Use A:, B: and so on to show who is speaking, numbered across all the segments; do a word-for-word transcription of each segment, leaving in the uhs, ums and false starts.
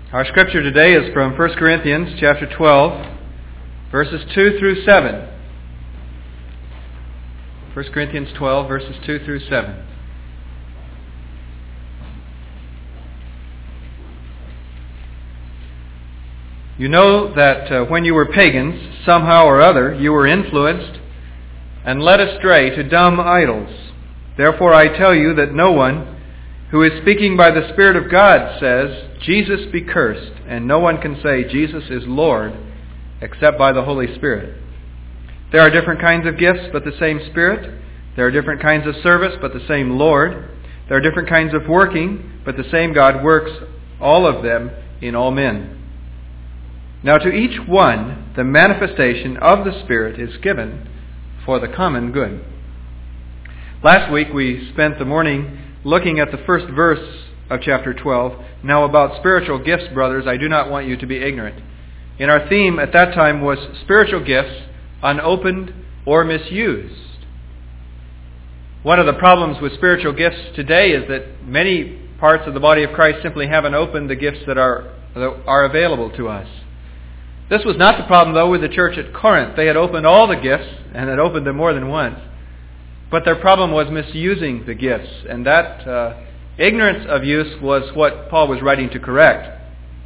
A: Our scripture today is from First Corinthians chapter twelve, verses two through seven. First Corinthians twelve, verses two through seven. You know that uh, when you were pagans, somehow or other, you were influenced and led astray to dumb idols. Therefore I tell you that no one who is speaking by the Spirit of God says, Jesus be cursed, and no one can say Jesus is Lord except by the Holy Spirit. There are different kinds of gifts, but the same Spirit. There are different kinds of service, but the same Lord. There are different kinds of working, but the same God works all of them in all men. Now to each one, the manifestation of the Spirit is given for the common good. Last week we spent the morning looking at the first verse of chapter twelve. Now about spiritual gifts, brothers, I do not want you to be ignorant. And our theme at that time was spiritual gifts unopened or misused. One of the problems with spiritual gifts today is that many parts of the body of Christ simply haven't opened the gifts that are, that are available to us. This was not the problem, though, with the church at Corinth. They had opened all the gifts and had opened them more than once. But their problem was misusing the gifts, and that uh, ignorance of use was what Paul was writing to correct.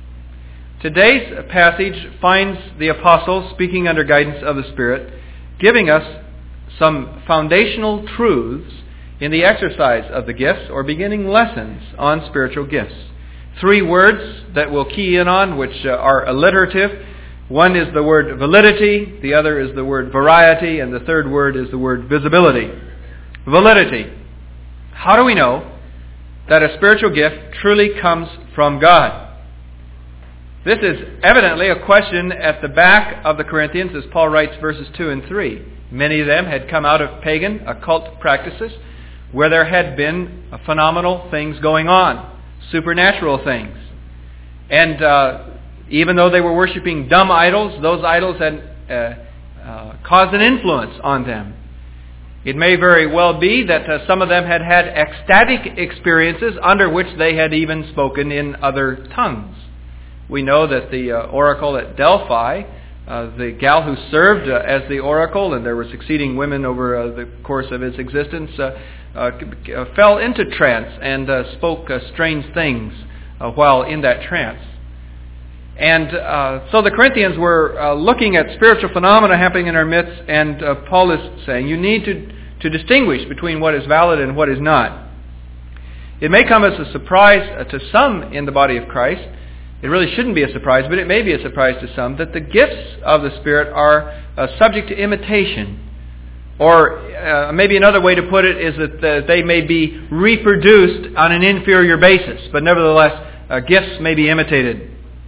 A: Today's passage finds the apostle speaking under guidance of the Spirit, giving us some foundational truths in the exercise of the gifts, or beginning lessons on spiritual gifts. Three words that we'll key in on, which uh, are alliterative. One is the word validity, the other is the word variety, and the third word is the word visibility. Validity. How do we know that a spiritual gift truly comes from God? This is evidently a question at the back of the Corinthians as Paul writes verses two and three. Many of them had come out of pagan occult practices where there had been phenomenal things going on, supernatural things. And uh, even though they were worshiping dumb idols, those idols had uh, uh, caused an influence on them. It may very well be that uh, some of them had had ecstatic experiences under which they had even spoken in other tongues. We know that the uh, oracle at Delphi, uh, the gal who served uh, as the oracle, and there were succeeding women over uh, the course of its existence, uh, uh, fell into trance and uh, spoke uh, strange things uh, while in that trance. And uh, so the Corinthians were uh, looking at spiritual phenomena happening in our midst, and uh, Paul is saying you need to, to distinguish between what is valid and what is not. It may come as a surprise uh, to some in the body of Christ. It really shouldn't be a surprise, but it may be a surprise to some that the gifts of the Spirit are uh, subject to imitation. Or uh, maybe another way to put it is that uh, they may be reproduced on an inferior basis, but nevertheless uh, gifts may be imitated.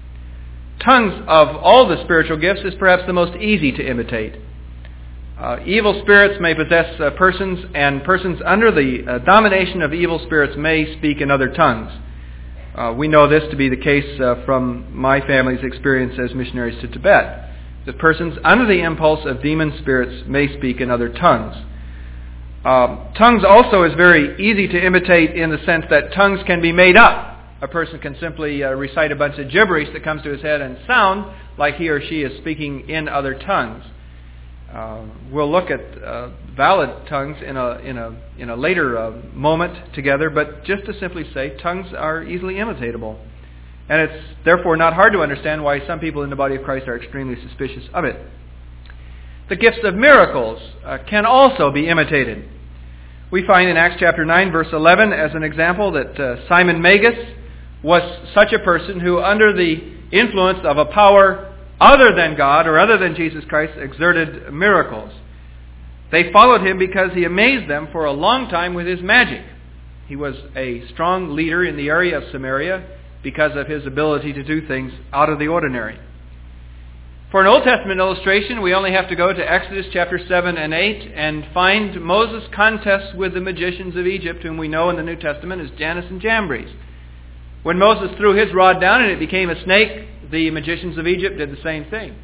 A: Tongues of all the spiritual gifts is perhaps the most easy to imitate. Uh, evil spirits may possess uh, persons, and persons under the uh, domination of evil spirits may speak in other tongues. Uh, we know this to be the case uh, from my family's experience as missionaries to Tibet. That persons under the impulse of demon spirits may speak in other tongues. Um, tongues also is very easy to imitate in the sense that tongues can be made up. A person can simply uh, recite a bunch of gibberish that comes to his head and sound like he or she is speaking in other tongues. Uh, we'll look at uh, valid tongues in a in a in a later uh, moment together, but just to simply say, tongues are easily imitatable, and it's therefore not hard to understand why some people in the body of Christ are extremely suspicious of it. The gifts of miracles uh, can also be imitated. We find in Acts chapter nine, verse eleven, as an example, that uh, Simon Magus was such a person who, under the influence of a power other than God or other than Jesus Christ, exerted miracles. They followed him because he amazed them for a long time with his magic. He was a strong leader in the area of Samaria because of his ability to do things out of the ordinary. For an Old Testament illustration, we only have to go to Exodus chapter seven and eight and find Moses' contests with the magicians of Egypt, whom we know in the New Testament as Jannes and Jambres. When Moses threw his rod down and it became a snake, the magicians of Egypt did the same thing.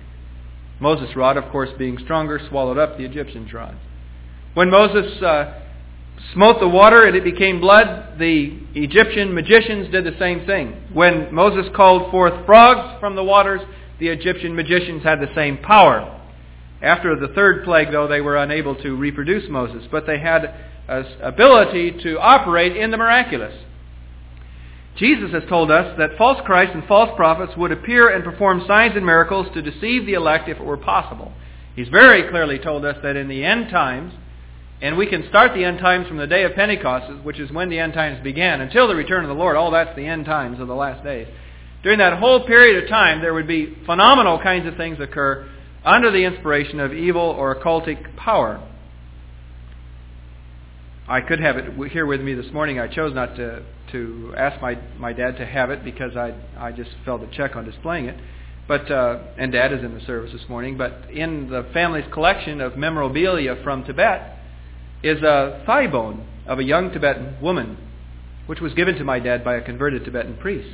A: Moses' rod, of course, being stronger, swallowed up the Egyptians' rods. When Moses uh, smote the water and it became blood, the Egyptian magicians did the same thing. When Moses called forth frogs from the waters, the Egyptian magicians had the same power. After the third plague, though, they were unable to reproduce Moses, but they had an ability to operate in the miraculous. Jesus has told us that false Christs and false prophets would appear and perform signs and miracles to deceive the elect if it were possible. He's very clearly told us that in the end times, and we can start the end times from the day of Pentecost, which is when the end times began, until the return of the Lord. All that's the end times of the last days. During that whole period of time, there would be phenomenal kinds of things occur under the inspiration of evil or occultic power. I could have it here with me this morning. I chose not to, to ask my, my dad to have it because I I just felt a check on displaying it. But uh, and Dad is in the service this morning. But in the family's collection of memorabilia from Tibet is a thigh bone of a young Tibetan woman, which was given to my dad by a converted Tibetan priest.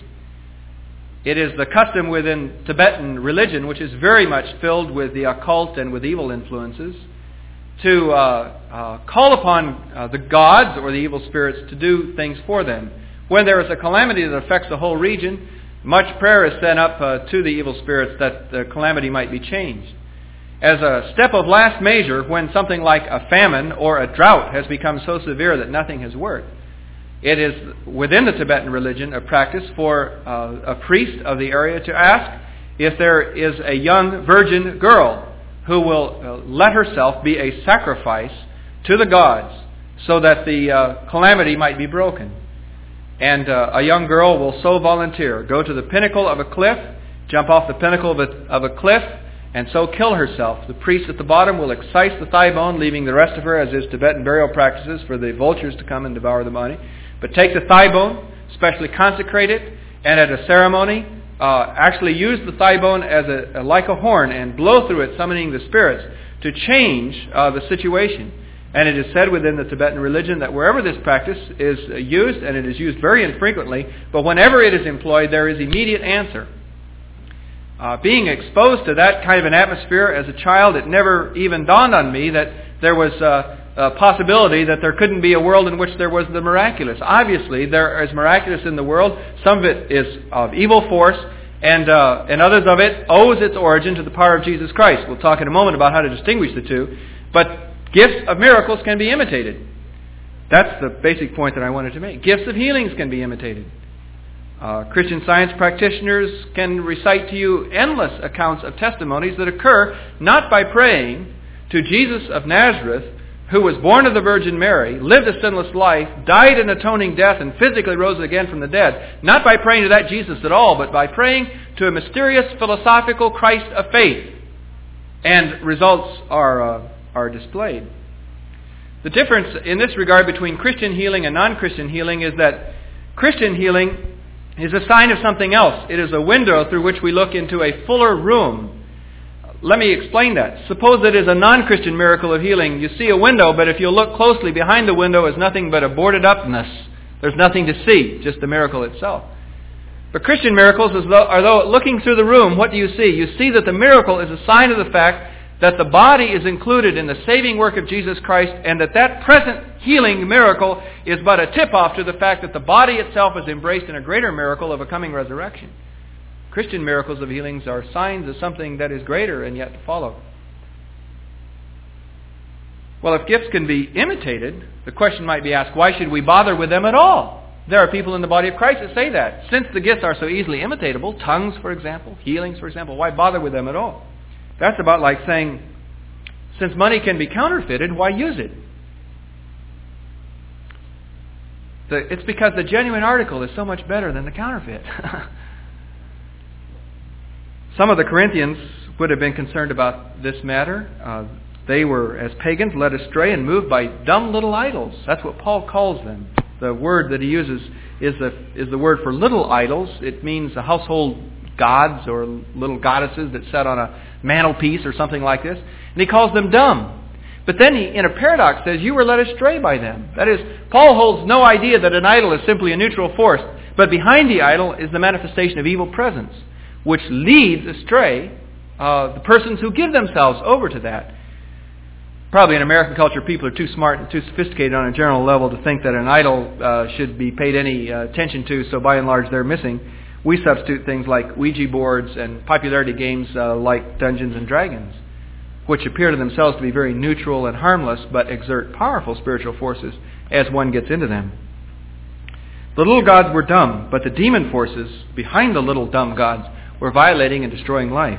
A: It is the custom within Tibetan religion, which is very much filled with the occult and with evil influences, to uh, uh, call upon uh, the gods or the evil spirits to do things for them. When there is a calamity that affects the whole region, much prayer is sent up uh, to the evil spirits that the calamity might be changed. As a step of last measure, when something like a famine or a drought has become so severe that nothing has worked, it is within the Tibetan religion a practice for uh, a priest of the area to ask if there is a young virgin girl who will uh, let herself be a sacrifice to the gods so that the uh, calamity might be broken. And uh, a young girl will so volunteer, go to the pinnacle of a cliff, jump off the pinnacle of a, of a cliff, and so kill herself. The priest at the bottom will excise the thigh bone, leaving the rest of her, as is Tibetan burial practices, for the vultures to come and devour the body. But take the thigh bone, specially consecrate it, and at a ceremony, uh, actually use the thigh bone as a, a like a horn and blow through it, summoning the spirits to change uh, the situation. And it is said within the Tibetan religion that wherever this practice is used, and it is used very infrequently, but whenever it is employed, there is immediate answer. Uh, being exposed to that kind of an atmosphere as a child, it never even dawned on me that there was uh, a possibility that there couldn't be a world in which there was the miraculous. Obviously, there is miraculous in the world. Some of it is of evil force, and uh, and others of it owes its origin to the power of Jesus Christ. We'll talk in a moment about how to distinguish the two. But gifts of miracles can be imitated. That's the basic point that I wanted to make. Gifts of healings can be imitated. Uh, Christian Science practitioners can recite to you endless accounts of testimonies that occur not by praying to Jesus of Nazareth, who was born of the Virgin Mary, lived a sinless life, died an atoning death, and physically rose again from the dead. Not by praying to that Jesus at all, but by praying to a mysterious philosophical Christ of faith. And results are, uh, are displayed. The difference in this regard between Christian healing and non-Christian healing is that Christian healing is a sign of something else. It is a window through which we look into a fuller room. Let me explain that. Suppose it is a non-Christian miracle of healing. You see a window, but if you look closely, behind the window is nothing but a boarded upness. There's nothing to see, just the miracle itself. But Christian miracles are though looking through the room, what do you see? You see that the miracle is a sign of the fact that the body is included in the saving work of Jesus Christ, and that that present healing miracle is but a tip-off to the fact that the body itself is embraced in a greater miracle of a coming resurrection. Christian miracles of healings are signs of something that is greater and yet to follow. Well, if gifts can be imitated, the question might be asked, why should we bother with them at all? There are people in the body of Christ that say that. Since the gifts are so easily imitatable, tongues, for example, healings, for example, why bother with them at all? That's about like saying, since money can be counterfeited, why use it? The, it's because the genuine article is so much better than the counterfeit. Some of the Corinthians would have been concerned about this matter. Uh, they were, as pagans, led astray and moved by dumb little idols. That's what Paul calls them. The word that he uses is the, is the word for little idols. It means a household gods or little goddesses that sat on a mantelpiece or something like this. And he calls them dumb. But then he, in a paradox, says, you were led astray by them. That is, Paul holds no idea that an idol is simply a neutral force. But behind the idol is the manifestation of evil presence, which leads astray uh, the persons who give themselves over to that. probably in American culture, people are too smart and too sophisticated on a general level to think that an idol uh, should be paid any uh, attention to, so by and large they're missing. We substitute things like Ouija boards and popularity games uh, like Dungeons and Dragons, which appear to themselves to be very neutral and harmless, but exert powerful spiritual forces as one gets into them. The little gods were dumb, but the demon forces behind the little dumb gods were violating and destroying life.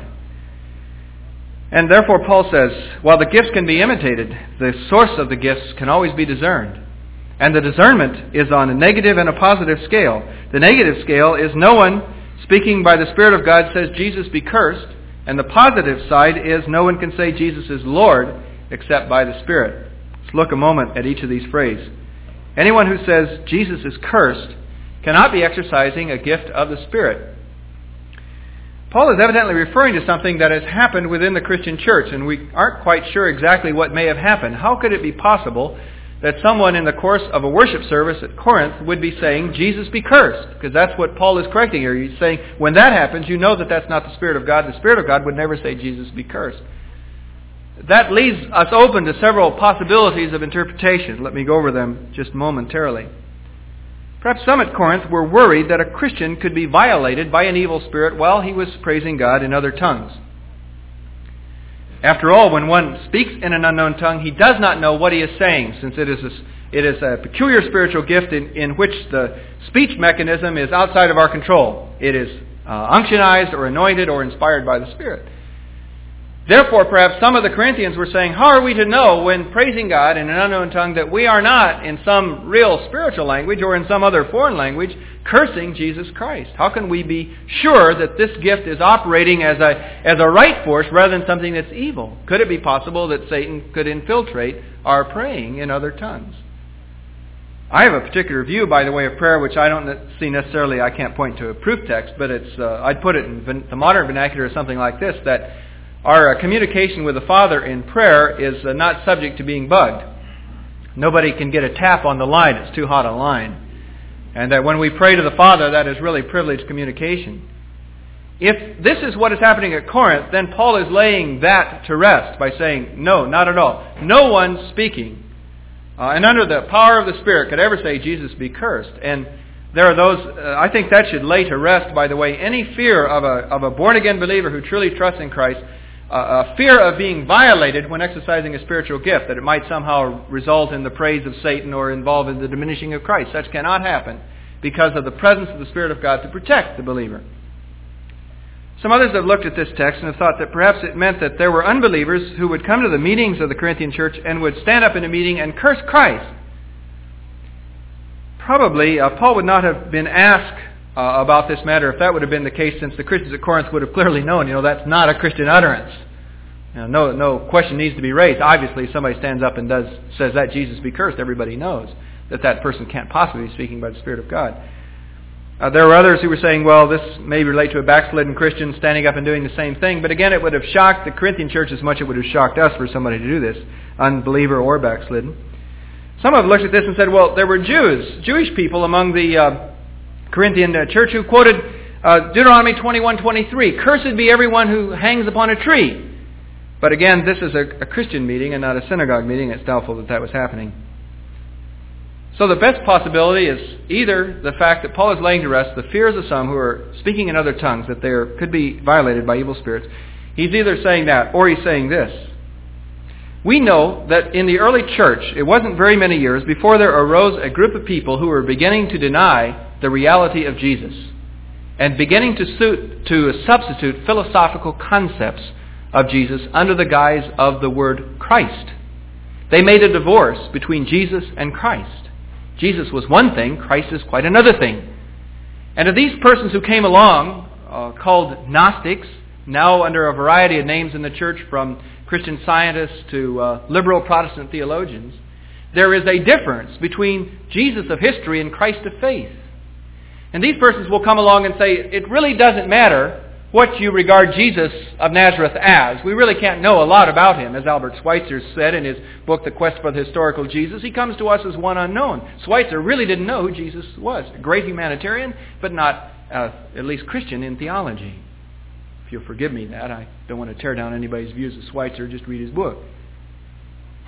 A: And therefore Paul says, while the gifts can be imitated, the source of the gifts can always be discerned. And the discernment is on a negative and a positive scale. The negative scale is no one speaking by the Spirit of God says, Jesus be cursed. And the positive side is no one can say Jesus is Lord except by the Spirit. Let's look a moment at each of these phrases. Anyone who says Jesus is cursed cannot be exercising a gift of the Spirit. Paul is evidently referring to something that has happened within the Christian church, and we aren't quite sure exactly what may have happened. How could it be possible that someone in the course of a worship service at Corinth would be saying, Jesus be cursed? Because that's what Paul is correcting here. He's saying, when that happens, you know that that's not the Spirit of God. The Spirit of God would never say, Jesus be cursed. That leaves us open to several possibilities of interpretation. Let me go over them just momentarily. Perhaps some at Corinth were worried that a Christian could be violated by an evil spirit while he was praising God in other tongues. After all, when one speaks in an unknown tongue, he does not know what he is saying, since it is a, it is a peculiar spiritual gift in, in which the speech mechanism is outside of our control. It is uh, unctionized or anointed or inspired by the Spirit. Therefore, perhaps some of the Corinthians were saying, how are we to know when praising God in an unknown tongue that we are not in some real spiritual language or in some other foreign language cursing Jesus Christ? How can we be sure that this gift is operating as a, as a right force rather than something that's evil? Could it be possible that Satan could infiltrate our praying in other tongues? I have a particular view, by the way, of prayer, which I don't see necessarily, I can't point to a proof text, but it's uh, I'd put it in the modern vernacular as something like this, that our uh, communication with the Father in prayer is uh, not subject to being bugged. Nobody can get a tap on the line. It's too hot a line. And that when we pray to the Father, that is really privileged communication. If this is what is happening at Corinth, then Paul is laying that to rest by saying, no, not at all. No one speaking uh, and under the power of the Spirit could ever say, Jesus be cursed. And there are those, uh, I think that should lay to rest, by the way, any fear of a, of a born-again believer who truly trusts in Christ, Uh, a fear of being violated when exercising a spiritual gift, that it might somehow result in the praise of Satan or involve in the diminishing of Christ. Such cannot happen because of the presence of the Spirit of God to protect the believer. Some others have looked at this text and have thought that perhaps it meant that there were unbelievers who would come to the meetings of the Corinthian church and would stand up in a meeting and curse Christ. Probably uh, Paul would not have been asked Uh, about this matter if that would have been the case, since the Christians at Corinth would have clearly known, you know, that's not a Christian utterance. You know, no, no question needs to be raised. Obviously, if somebody stands up and does says that Jesus be cursed, everybody knows that that person can't possibly be speaking by the Spirit of God. Uh, there were others who were saying, well, this may relate to a backslidden Christian standing up and doing the same thing. But again, it would have shocked the Corinthian church as much as it would have shocked us for somebody to do this, unbeliever or backslidden. Some have looked at this and said, well, there were Jews, Jewish people among the Uh, Corinthian church who quoted uh, Deuteronomy twenty-one twenty-three, cursed be everyone who hangs upon a tree. But again, this is a, a Christian meeting and not a synagogue meeting. It's doubtful that that was happening. So the best possibility is either the fact that Paul is laying to rest the fears of some who are speaking in other tongues, that they are, could be violated by evil spirits. He's either saying that or he's saying this. We know that in the early church, it wasn't very many years before there arose a group of people who were beginning to deny the reality of Jesus and beginning to, suit, to substitute philosophical concepts of Jesus under the guise of the word Christ. They made a divorce between Jesus and Christ. Jesus was one thing, Christ is quite another thing. And of these persons who came along, uh, called Gnostics, now under a variety of names in the church, from Christian Scientists to uh, liberal Protestant theologians, there is a difference between Jesus of history and Christ of faith. And these persons will come along and say, it really doesn't matter what you regard Jesus of Nazareth as. We really can't know a lot about him. As Albert Schweitzer said in his book, The Quest for the Historical Jesus, he comes to us as one unknown. Schweitzer really didn't know who Jesus was. A great humanitarian, but not uh, at least Christian in theology. If you'll forgive me that, I don't want to tear down anybody's views of Schweitzer, just read his book.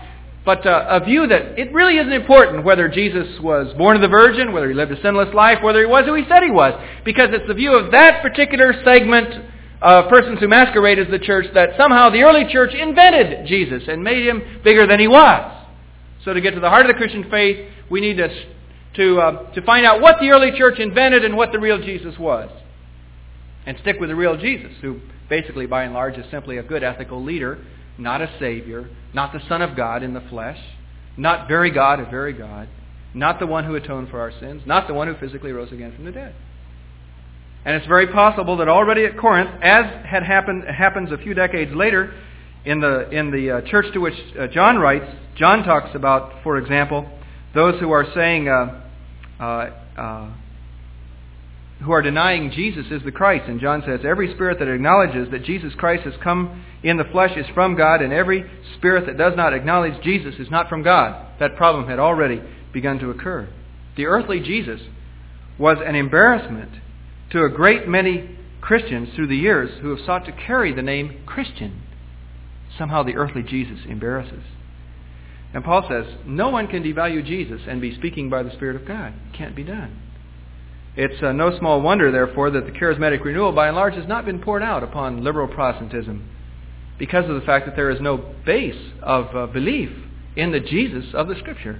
A: but uh, a view that it really isn't important whether Jesus was born of the Virgin, whether he lived a sinless life, whether he was who he said he was, because it's the view of that particular segment of persons who masquerade as the church that somehow the early church invented Jesus and made him bigger than he was. So to get to the heart of the Christian faith, we need to to uh, to find out what the early church invented and what the real Jesus was, and stick with the real Jesus, who basically, by and large, is simply a good ethical leader, not a Savior, not the Son of God in the flesh, not very God of very God, not the one who atoned for our sins, not the one who physically rose again from the dead. And it's very possible that already at Corinth, as had happened happens a few decades later, in the in the uh, church to which uh, John writes, John talks about, for example, those who are saying, uh, uh, uh, who are denying Jesus is the Christ. And John says, every spirit that acknowledges that Jesus Christ has come in the flesh is from God, and every spirit that does not acknowledge Jesus is not from God. That problem had already begun to occur. The earthly Jesus was an embarrassment to a great many Christians through the years who have sought to carry the name Christian. Somehow the earthly Jesus embarrasses. And Paul says, no one can devalue Jesus and be speaking by the Spirit of God. It can't be done. It's uh, no small wonder, therefore, that the charismatic renewal, by and large, has not been poured out upon liberal Protestantism because of the fact that there is no base of uh, belief in the Jesus of the Scripture.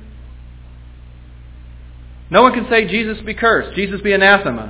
A: No one can say Jesus be cursed, Jesus be anathema,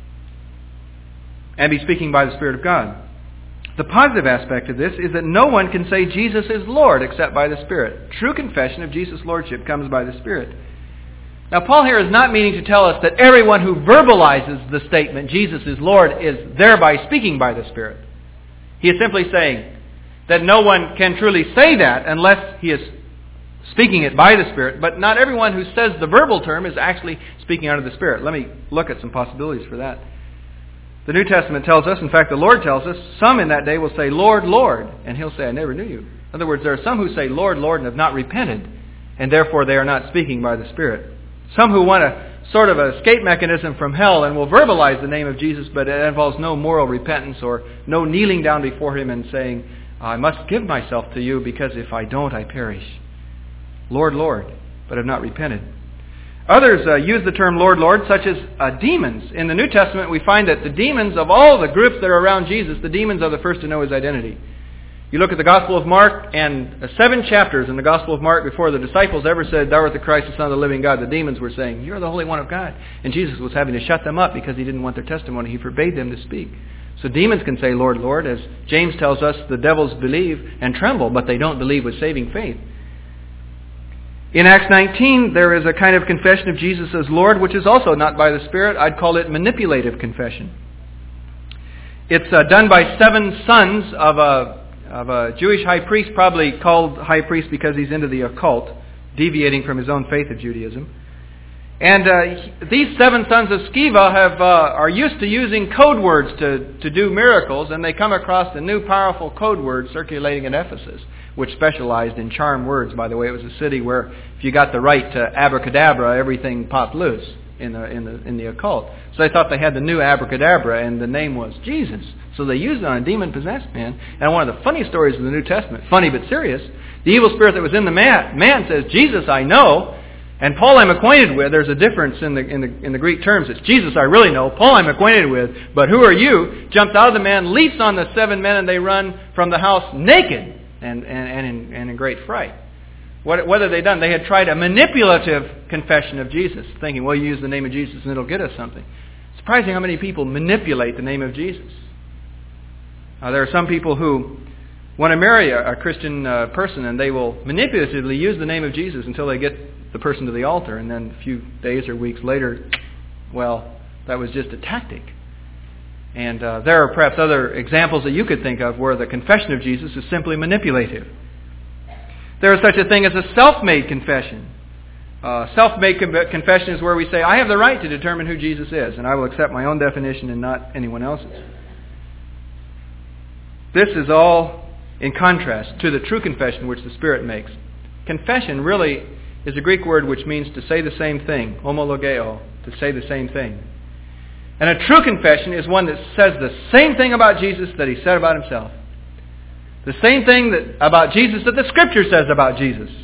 A: and be speaking by the Spirit of God. The positive aspect of this is that no one can say Jesus is Lord except by the Spirit. True confession of Jesus' Lordship comes by the Spirit. Now, Paul here is not meaning to tell us that everyone who verbalizes the statement, Jesus is Lord, is thereby speaking by the Spirit. He is simply saying that no one can truly say that unless he is speaking it by the Spirit, but not everyone who says the verbal term is actually speaking out of the Spirit. Let me look at some possibilities for that. The New Testament tells us, in fact the Lord tells us, some in that day will say, Lord, Lord, and He'll say, I never knew you. In other words, there are some who say, Lord, Lord, and have not repented, and therefore they are not speaking by the Spirit. Some who want a sort of an escape mechanism from hell and will verbalize the name of Jesus, but it involves no moral repentance or no kneeling down before Him and saying, I must give myself to you because if I don't, I perish. Lord, Lord, but have not repented. Others uh, use the term Lord, Lord, such as uh, demons. In the New Testament, we find that the demons of all the groups that are around Jesus, the demons are the first to know His identity. You look at the Gospel of Mark, and uh, seven chapters in the Gospel of Mark before the disciples ever said, Thou art the Christ, the Son of the living God, the demons were saying, You're the Holy One of God. And Jesus was having to shut them up because He didn't want their testimony. He forbade them to speak. So demons can say, Lord, Lord. As James tells us, the devils believe and tremble, but they don't believe with saving faith. In Acts nineteen, there is a kind of confession of Jesus as Lord, which is also not by the Spirit. I'd call it manipulative confession. It's uh, done by seven sons of a, of a Jewish high priest, probably called high priest because he's into the occult, deviating from his own faith of Judaism. And uh, these seven sons of Sceva have, uh, are used to using code words to, to do miracles, and they come across a new powerful code word circulating at Ephesus, which specialized in charm words. By the way, it was a city where if you got the right to abracadabra, everything popped loose in the in the in the occult. So they thought they had the new abracadabra, and the name was Jesus. So they used it on a demon-possessed man. And one of the funny stories of the New Testament, funny but serious, the evil spirit that was in the man, man says, Jesus I know, and Paul I'm acquainted with. There's a difference in the in the in the Greek terms. It's Jesus I really know, Paul I'm acquainted with, but who are you? Jumps out of the man, leaps on the seven men, and they run from the house naked. And, and, and, in, and in great fright. What, what had they done? They had tried a manipulative confession of Jesus, thinking, well, you use the name of Jesus and it'll get us something. Surprising how many people manipulate the name of Jesus. Uh, there are some people who want to marry a, a Christian uh, person, and they will manipulatively use the name of Jesus until they get the person to the altar, and then a few days or weeks later, well, that was just a tactic. And uh, there are perhaps other examples that you could think of where the confession of Jesus is simply manipulative. There is such a thing as a self-made confession. Uh, self-made con- confession is where we say, I have the right to determine who Jesus is, and I will accept my own definition and not anyone else's. This is all in contrast to the true confession which the Spirit makes. Confession really is a Greek word which means to say the same thing, homologeo, to say the same thing. And a true confession is one that says the same thing about Jesus that He said about Himself. The same thing that about Jesus that the Scripture says about Jesus.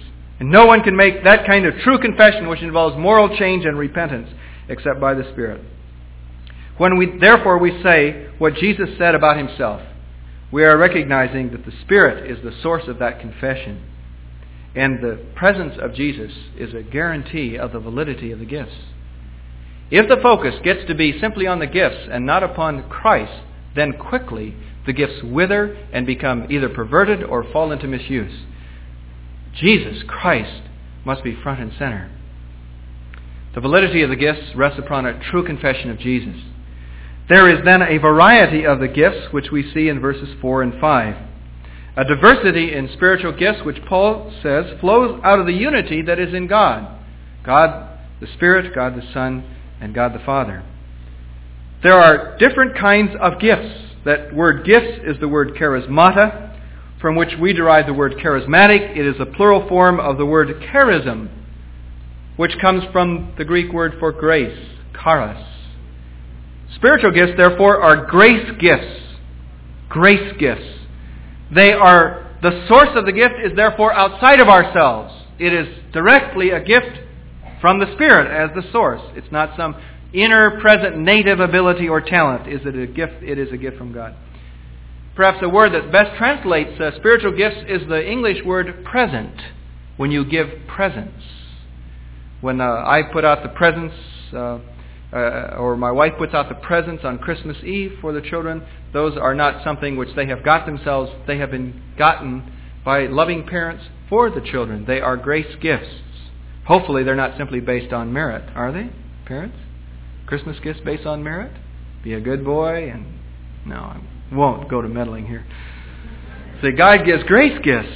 A: And no one can make that kind of true confession which involves moral change and repentance except by the Spirit. When we, therefore we say what Jesus said about himself, we are recognizing that the Spirit is the source of that confession. And the presence of Jesus is a guarantee of the validity of the gifts. If the focus gets to be simply on the gifts and not upon Christ, then quickly the gifts wither and become either perverted or fall into misuse. Jesus Christ must be front and center. The validity of the gifts rests upon a true confession of Jesus. There is then a variety of the gifts which we see in verses four and five. A diversity in spiritual gifts which Paul says flows out of the unity that is in God. God the Spirit, God the Son, and God the Father. There are different kinds of gifts. That word gifts is the word charismata, from which we derive the word charismatic. It is a plural form of the word charism, which comes from the Greek word for grace, charis. Spiritual gifts, therefore, are grace gifts. Grace gifts. They are, the source of the gift is therefore outside of ourselves. It is directly a gift from the Spirit as the source. It's not some inner, present, native ability or talent. Is it a gift? It is a gift from God. Perhaps the word that best translates uh, spiritual gifts is the English word present, when you give presents. When uh, I put out the presents, uh, uh, or my wife puts out the presents on Christmas Eve for the children, those are not something which they have got themselves. They have been gotten by loving parents for the children. They are grace gifts. Hopefully they're not simply based on merit, are they, parents? Christmas gifts based on merit? Be a good boy and... No, I won't go to meddling here. So God gives grace gifts.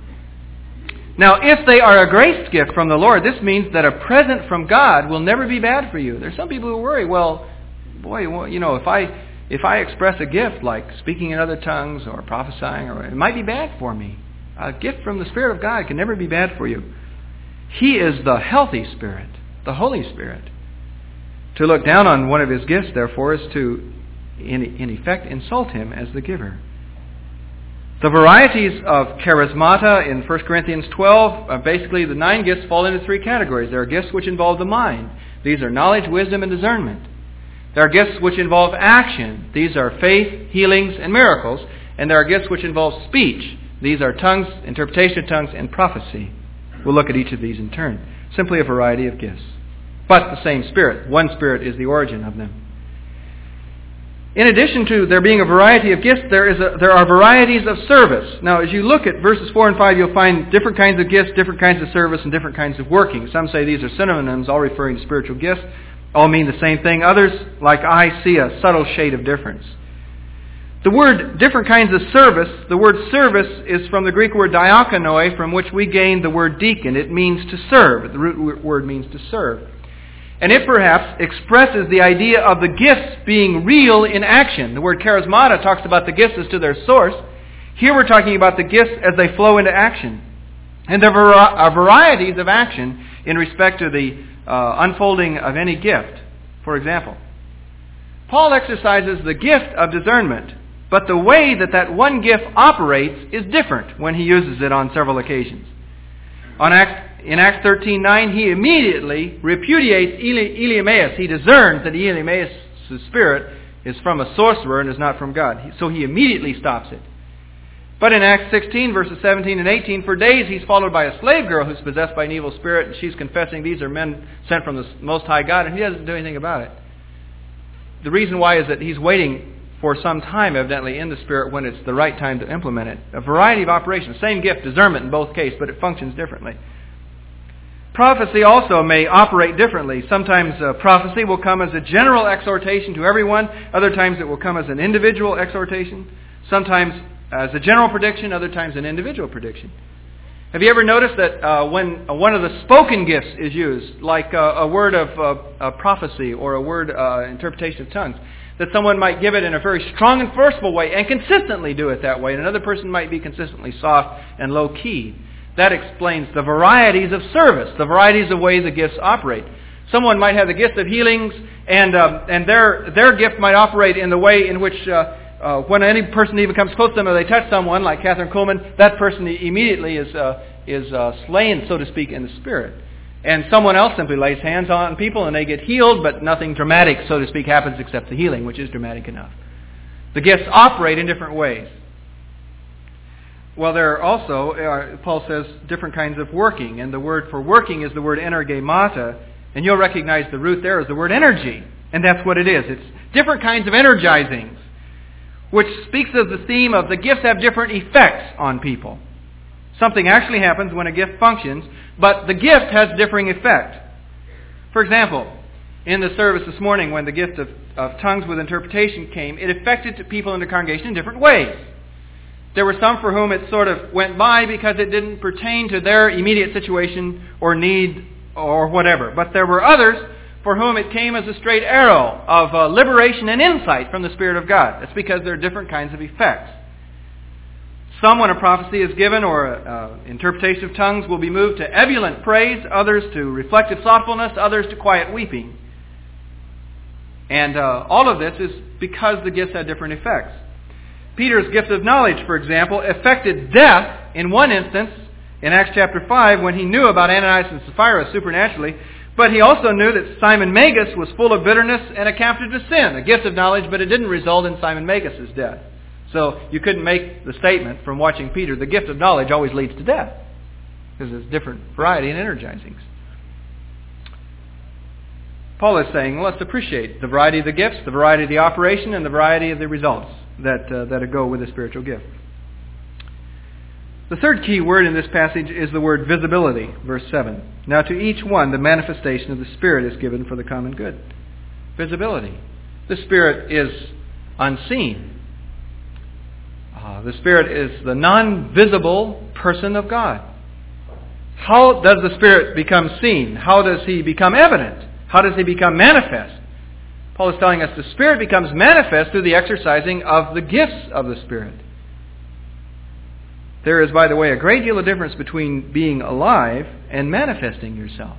A: Now, if they are a grace gift from the Lord, this means that a present from God will never be bad for you. There's some people who worry, well, boy, well, you know, if I if I express a gift like speaking in other tongues or prophesying, or it might be bad for me. A gift from the Spirit of God can never be bad for you. He is the healthy Spirit, the Holy Spirit. To look down on one of His gifts, therefore, is to, in, in effect, insult Him as the giver. The varieties of charismata in First Corinthians twelve, uh, basically the nine gifts fall into three categories. There are gifts which involve the mind. These are knowledge, wisdom, and discernment. There are gifts which involve action. These are faith, healings, and miracles. And there are gifts which involve speech. These are tongues, interpretation of tongues, and prophecy. We'll look at each of these in turn. Simply a variety of gifts. But the same Spirit. One Spirit is the origin of them. In addition to there being a variety of gifts, there is a, there are varieties of service. Now, as you look at verses four and five, you'll find different kinds of gifts, different kinds of service, and different kinds of working. Some say these are synonyms, all referring to spiritual gifts. All mean the same thing. Others, like I, see a subtle shade of difference. The word different kinds of service, the word service is from the Greek word diakonoi, from which we gain the word deacon. It means to serve. The root word means to serve. And it perhaps expresses the idea of the gifts being real in action. The word charismata talks about the gifts as to their source. Here we're talking about the gifts as they flow into action. And there are varieties of action in respect to the uh, unfolding of any gift. For example, Paul exercises the gift of discernment, but the way that that one gift operates is different when he uses it on several occasions. On Acts, in Acts thirteen nine, he immediately repudiates Elymas. He discerns that Elymas' spirit is from a sorcerer and is not from God. So he immediately stops it. But in Acts sixteen, verses seventeen and eighteen, for days he's followed by a slave girl who's possessed by an evil spirit, and she's confessing these are men sent from the Most High God, and he doesn't do anything about it. The reason why is that he's waiting for some time, evidently, in the Spirit when it's the right time to implement it. A variety of operations. Same gift, discernment in both cases, but it functions differently. Prophecy also may operate differently. Sometimes uh, prophecy will come as a general exhortation to everyone. Other times it will come as an individual exhortation. Sometimes as a general prediction. Other times an individual prediction. Have you ever noticed that uh, when uh, one of the spoken gifts is used, like uh, a word of uh, a prophecy or a word uh, interpretation of tongues, that someone might give it in a very strong and forceful way and consistently do it that way, and another person might be consistently soft and low-key. That explains the varieties of service, the varieties of ways the gifts operate. Someone might have the gift of healings, and uh, and their their gift might operate in the way in which uh, uh, when any person even comes close to them or they touch someone, like Catherine Kuhlman, that person immediately is uh, is uh, slain, so to speak, in the Spirit. And someone else simply lays hands on people and they get healed, but nothing dramatic, so to speak, happens except the healing, which is dramatic enough. The gifts operate in different ways. Well, there are also, uh, Paul says, different kinds of working. And the word for working is the word energemata. And you'll recognize the root there is the word energy. And that's what it is. It's different kinds of energizings, which speaks of the theme of the gifts have different effects on people. Something actually happens when a gift functions, but the gift has differing effect. For example, in the service this morning when the gift of, of tongues with interpretation came, it affected people in the congregation in different ways. There were some for whom it sort of went by because it didn't pertain to their immediate situation or need or whatever. But there were others for whom it came as a straight arrow of uh, liberation and insight from the Spirit of God. That's because there are different kinds of effects. Some, when a prophecy is given or uh, interpretation of tongues, will be moved to ebullient praise, others to reflective thoughtfulness, others to quiet weeping. And uh, all of this is because the gifts had different effects. Peter's gift of knowledge, for example, affected death in one instance in Acts chapter five when he knew about Ananias and Sapphira supernaturally, but he also knew that Simon Magus was full of bitterness and a captive to sin, a gift of knowledge, but it didn't result in Simon Magus' death. So you couldn't make the statement from watching Peter, the gift of knowledge always leads to death, because there's different variety and energizings. Paul is saying, let's appreciate the variety of the gifts, the variety of the operation, and the variety of the results that uh, that go with a spiritual gift. The third key word in this passage is the word visibility, verse seven. Now to each one the manifestation of the Spirit is given for the common good. Visibility. The Spirit is unseen. Uh, the Spirit is the non-visible person of God. How does the Spirit become seen? How does He become evident? How does He become manifest? Paul is telling us the Spirit becomes manifest through the exercising of the gifts of the Spirit. There is, by the way, a great deal of difference between being alive and manifesting yourself.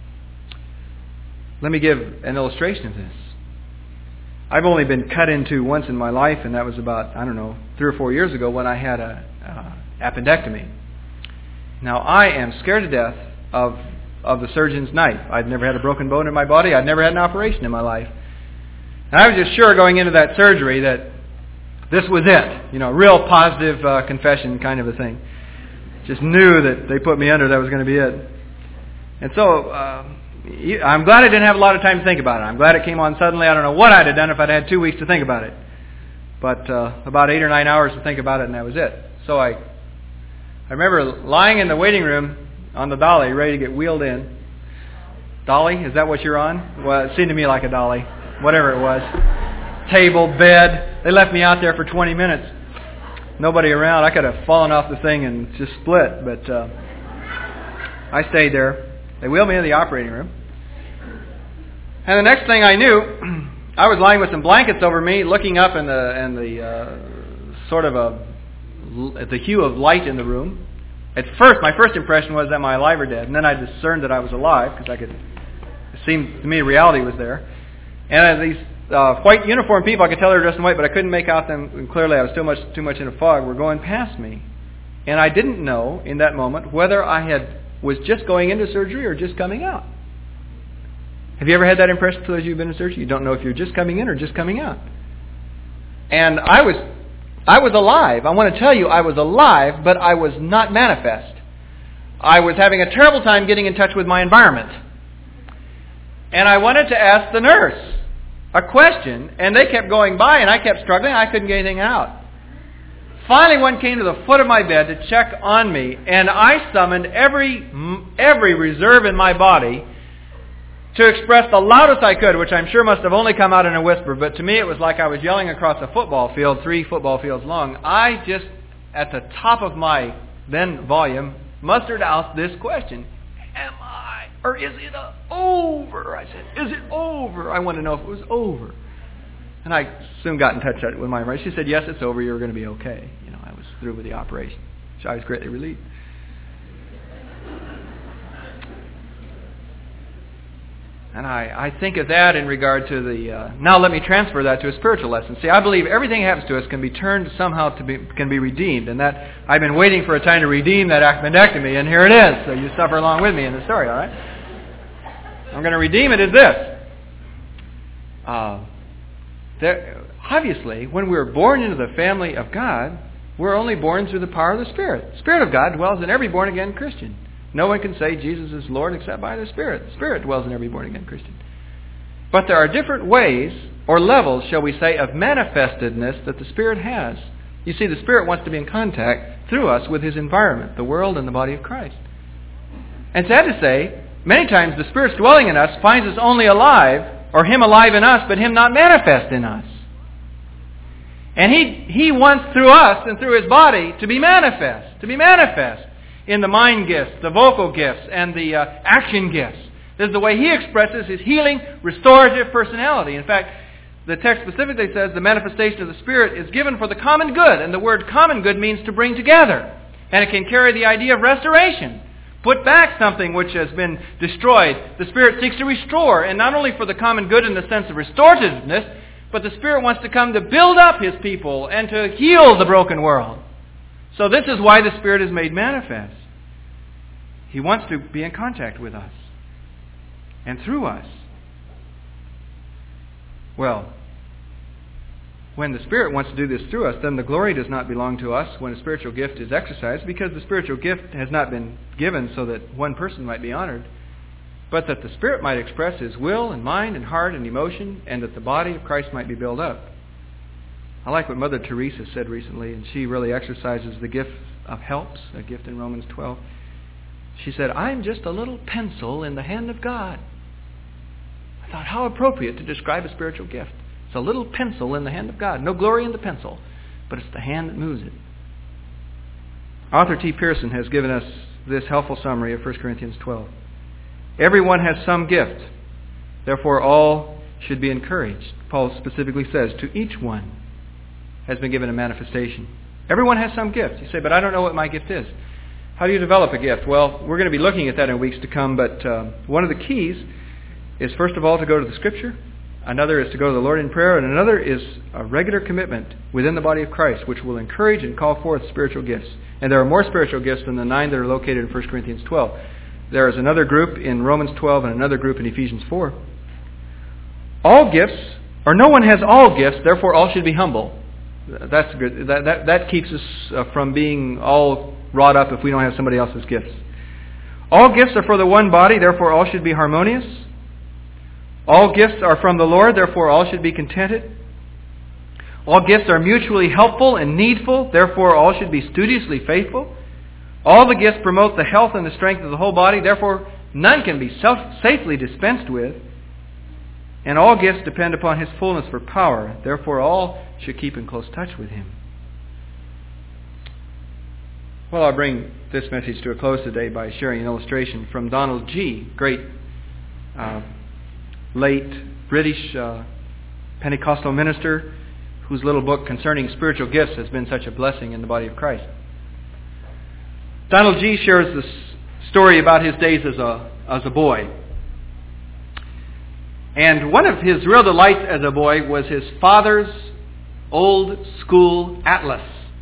A: Let me give an illustration of this. I've only been cut into once in my life, and that was about, I don't know, three or four years ago when I had a uh, appendectomy. Now, I am scared to death of, of the surgeon's knife. I've never had a broken bone in my body. I've never had an operation in my life. And I was just sure going into that surgery that this was it. You know, real positive uh, confession kind of a thing. Just knew that they put me under, that was going to be it. And so, uh, I'm glad I didn't have a lot of time to think about it. I'm glad it came on suddenly. I don't know what I'd have done if I'd had two weeks to think about it. But uh, about eight or nine hours to think about it, and that was it. So I I remember lying in the waiting room on the dolly, ready to get wheeled in. Dolly? Is that what you're on? Well, it seemed to me like a dolly. Whatever it was. Table, bed. They left me out there for twenty minutes. Nobody around. I could have fallen off the thing and just split, but uh, I stayed there. They wheeled me into the operating room. And the next thing I knew, I was lying with some blankets over me, looking up in the in the uh, sort of a at the hue of light in the room. At first, my first impression was, am I alive or dead? And then I discerned that I was alive because I could. It seemed to me reality was there. And these uh, white uniformed people, I could tell they were dressed in white, but I couldn't make out them clearly. I was too much too much in a fog. Were going past me, and I didn't know in that moment whether I had was just going into surgery or just coming out. Have you ever had that impression for those of you who've been in surgery? You don't know if you're just coming in or just coming out. And I was I was alive. I want to tell you I was alive, but I was not manifest. I was having a terrible time getting in touch with my environment. And I wanted to ask the nurse a question, and they kept going by, and I kept struggling. I couldn't get anything out. Finally, one came to the foot of my bed to check on me, and I summoned every every reserve in my body to express the loudest I could, which I'm sure must have only come out in a whisper, but to me it was like I was yelling across a football field, three football fields long. I just, at the top of my then volume, mustered out this question: am I, or is it a over? I said, is it over? I want to know if it was over. And I soon got in touch with my wife. She said, yes, it's over. You're going to be okay. You know, I was through with the operation. So I was greatly relieved. And I, I think of that in regard to the... Uh, now let me transfer that to a spiritual lesson. See, I believe everything that happens to us can be turned somehow to be can be redeemed. And that I've been waiting for a time to redeem that appendectomy, and here it is. So you suffer along with me in the story, all right? I'm going to redeem it as this. Uh, there, obviously, when we're born into the family of God, we're only born through the power of the Spirit. The Spirit of God dwells in every born-again Christian. No one can say Jesus is Lord except by the Spirit. The Spirit dwells in every born-again Christian. But there are different ways, or levels, shall we say, of manifestedness that the Spirit has. You see, the Spirit wants to be in contact through us with His environment, the world and the body of Christ. And sad to say, many times the Spirit's dwelling in us finds us only alive, or Him alive in us, but Him not manifest in us. And He, he wants through us and through His body to be manifest, to be manifest. In the mind gifts, the vocal gifts, and the uh, action gifts. This is the way He expresses His healing, restorative personality. In fact, the text specifically says the manifestation of the Spirit is given for the common good. And the word common good means to bring together. And it can carry the idea of restoration. Put back something which has been destroyed. The Spirit seeks to restore. And not only for the common good in the sense of restorativeness, but the Spirit wants to come to build up His people and to heal the broken world. So this is why the Spirit is made manifest. He wants to be in contact with us and through us. Well, when the Spirit wants to do this through us, then the glory does not belong to us when a spiritual gift is exercised, because the spiritual gift has not been given so that one person might be honored, but that the Spirit might express His will and mind and heart and emotion, and that the body of Christ might be built up. I like what Mother Teresa said recently, and she really exercises the gift of helps, a gift in Romans twelve. She said, I'm just a little pencil in the hand of God. I thought, how appropriate to describe a spiritual gift. It's a little pencil in the hand of God. No glory in the pencil, but it's the hand that moves it. Arthur T. Pearson has given us this helpful summary of First Corinthians twelve. Everyone has some gift. Therefore, all should be encouraged. Paul specifically says, to each one has been given a manifestation. Everyone has some gift. You say, but I don't know what my gift is. How do you develop a gift? Well, we're going to be looking at that in weeks to come, but uh, one of the keys is, first of all, to go to the Scripture. Another is to go to the Lord in prayer, and another is a regular commitment within the body of Christ, which will encourage and call forth spiritual gifts. And there are more spiritual gifts than the nine that are located in First Corinthians twelve. There is another group in Romans twelve and another group in Ephesians four. All gifts, or no one has all gifts, therefore all should be humble. That's good. That, that, that keeps us uh, from being all wrought up if we don't have somebody else's gifts. All gifts are for the one body, therefore all should be harmonious. All gifts are from the Lord, therefore all should be contented. All gifts are mutually helpful and needful, therefore all should be studiously faithful. All the gifts promote the health and the strength of the whole body, therefore none can be self- safely dispensed with. And all gifts depend upon His fullness for power. Therefore, all should keep in close touch with Him. Well, I'll bring this message to a close today by sharing an illustration from Donald Gee, great uh, late British uh, Pentecostal minister, whose little book concerning spiritual gifts has been such a blessing in the body of Christ. Donald Gee shares this story about his days as a as a boy. And one of his real delights as a boy was his father's old school atlas,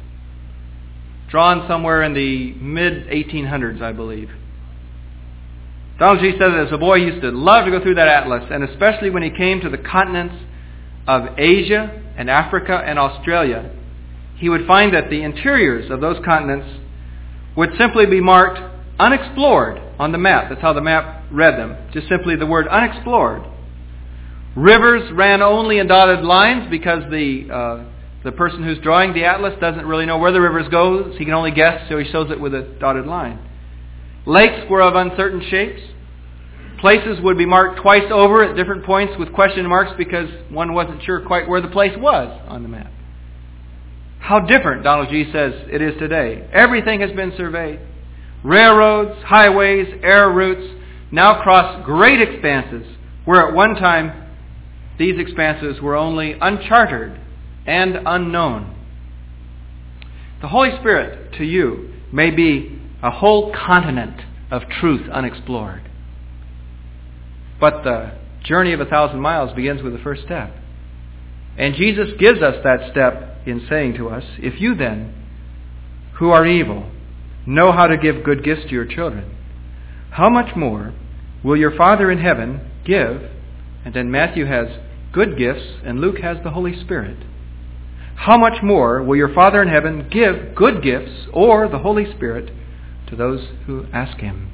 A: drawn somewhere in the mid eighteen hundreds, I believe. Donald Gee said that as a boy he used to love to go through that atlas, and especially when he came to the continents of Asia and Africa and Australia, he would find that the interiors of those continents would simply be marked unexplored on the map. That's how the map read them, just simply the word unexplored. Rivers ran only in dotted lines because the uh, the person who's drawing the atlas doesn't really know where the rivers go. He can only guess, so he shows it with a dotted line. Lakes were of uncertain shapes. Places would be marked twice over at different points with question marks because one wasn't sure quite where the place was on the map. How different, Donald Gee says, it is today. Everything has been surveyed. Railroads, highways, air routes now cross great expanses where at one time these expanses were only uncharted and unknown. The Holy Spirit to you may be a whole continent of truth unexplored. But the journey of a thousand miles begins with the first step. And Jesus gives us that step in saying to us, if you then, who are evil, know how to give good gifts to your children, how much more will your Father in heaven give? And then Matthew has good gifts and Luke has the Holy Spirit. How much more will your Father in heaven give good gifts or the Holy Spirit to those who ask Him?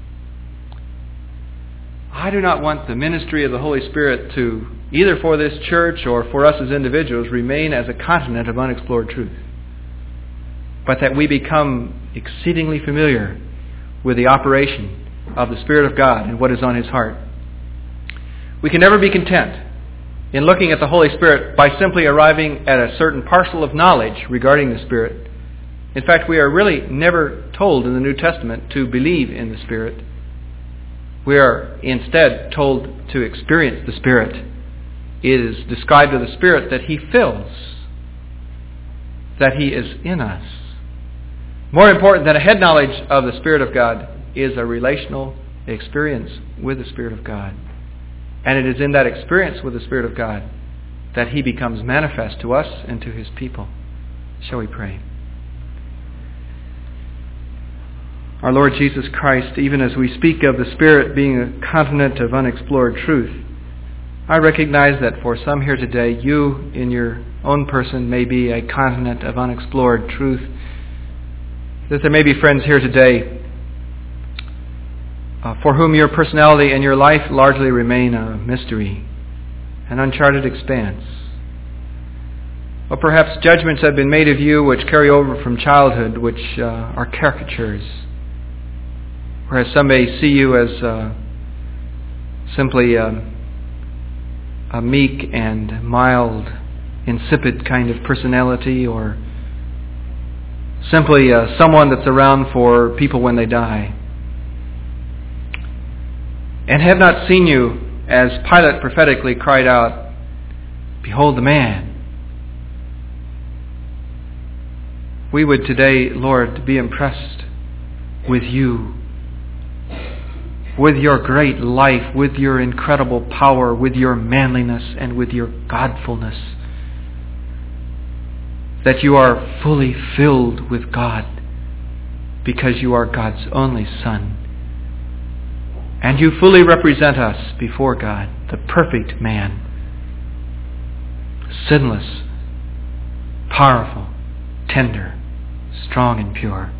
A: I do not want the ministry of the Holy Spirit to, either for this church or for us as individuals, remain as a continent of unexplored truth, but that we become exceedingly familiar with the operation of the Spirit of God and what is on His heart. We can never be content in looking at the Holy Spirit by simply arriving at a certain parcel of knowledge regarding the Spirit. In fact, we are really never told in the New Testament to believe in the Spirit. We are instead told to experience the Spirit. It is described of the Spirit that He fills, that He is in us. More important than a head knowledge of the Spirit of God is a relational experience with the Spirit of God. And it is in that experience with the Spirit of God that He becomes manifest to us and to His people. Shall we pray? Our Lord Jesus Christ, even as we speak of the Spirit being a continent of unexplored truth, I recognize that for some here today, you in your own person may be a continent of unexplored truth. That there may be friends here today uh, for whom your personality and your life largely remain a mystery, an uncharted expanse. Or perhaps judgments have been made of you which carry over from childhood, which uh, are caricatures. Whereas some may see you as uh, simply a, a meek and mild, insipid kind of personality, or simply uh, someone that's around for people when they die. And have not seen you, as Pilate prophetically cried out, "Behold the man." We would today, Lord, be impressed with you, with your great life, with your incredible power, with your manliness, and with your godfulness. That you are fully filled with God because you are God's only Son. And you fully represent us before God, the perfect man, sinless, powerful, tender, strong and pure.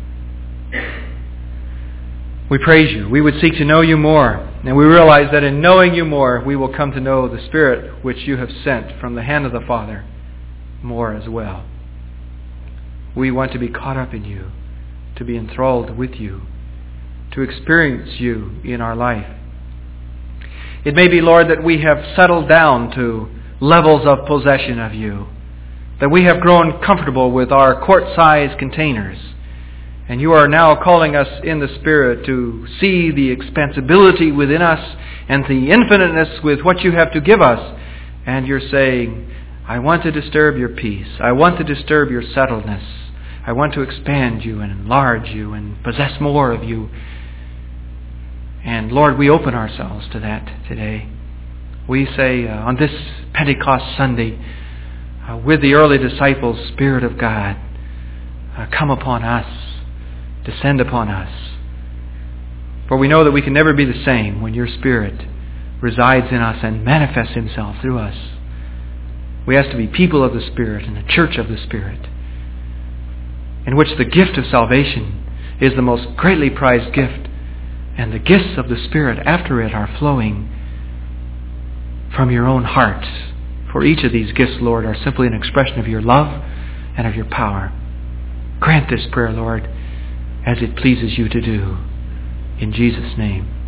A: We praise you. We would seek to know you more. And we realize that in knowing you more, we will come to know the Spirit which you have sent from the hand of the Father more as well. We want to be caught up in you, to be enthralled with you, to experience you in our life. It may be, Lord, that we have settled down to levels of possession of you, that we have grown comfortable with our quart-sized containers, and you are now calling us in the Spirit to see the expansibility within us and the infiniteness with what you have to give us. And you're saying, I want to disturb your peace. I want to disturb your settledness. I want to expand you and enlarge you and possess more of you. And Lord, we open ourselves to that today. We say uh, on this Pentecost Sunday, uh, with the early disciples, Spirit of God, uh, come upon us. Descend upon us. For we know that we can never be the same when your Spirit resides in us and manifests Himself through us. We ask to be people of the Spirit and the church of the Spirit, in which the gift of salvation is the most greatly prized gift, and the gifts of the Spirit after it are flowing from your own heart. For each of these gifts, Lord, are simply an expression of your love and of your power. Grant this prayer, Lord, as it pleases you to do. In Jesus' name.